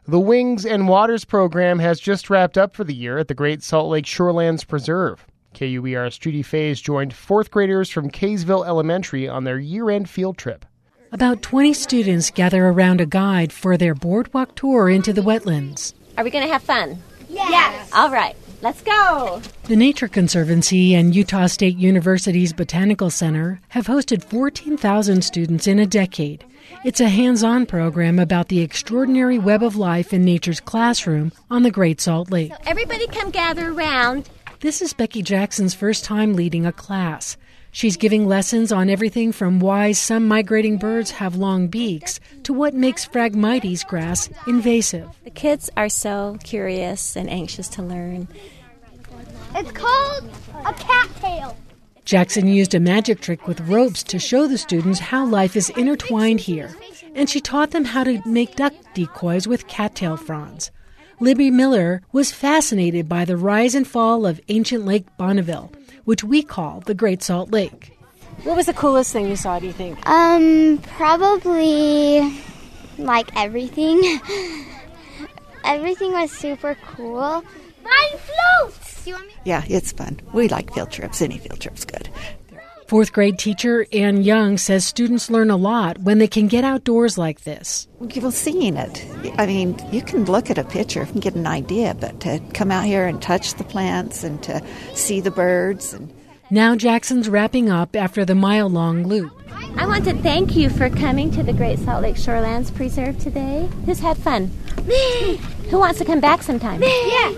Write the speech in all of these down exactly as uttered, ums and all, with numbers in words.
The Wings and Waters program has just wrapped up for the year at the Great Salt Lake Shorelands Preserve. K U E R's Judy Faze joined fourth graders from Kaysville Elementary on their year-end field trip. About twenty students gather around a guide for their boardwalk tour into the wetlands. Are we going to have fun? Yes. yes. All right, let's go. The Nature Conservancy and Utah State University's Botanical Center have hosted fourteen thousand students in a decade. It's a hands-on program about the extraordinary web of life in nature's classroom on the Great Salt Lake. So everybody come gather around. This is Becky Jackson's first time leading a class. She's giving lessons on everything from why some migrating birds have long beaks to what makes Phragmites grass invasive. The kids are so curious and anxious to learn. It's called a cattail. Jackson used a magic trick with ropes to show the students how life is intertwined here, and she taught them how to make duck decoys with cattail fronds. Libby Miller was fascinated by the rise and fall of ancient Lake Bonneville, which we call the Great Salt Lake. What was the coolest thing you saw, do you think? Um, probably like everything. Everything was super cool. Mine floats! You want me? Yeah, it's fun. We like field trips. Any field trip's good. Fourth grade teacher Ann Young says students learn a lot when they can get outdoors like this. Well, seeing it, I mean, you can look at a picture and get an idea, but to come out here and touch the plants and to see the birds. And Now Jackson's wrapping up after the mile-long loop. I want to thank you for coming to the Great Salt Lake Shorelands Preserve today. Who's had fun? Me! Who wants to come back sometime? Me! Yeah.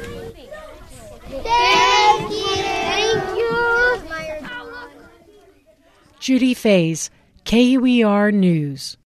Thank you! Thank you! Judy Faze, K U E R News.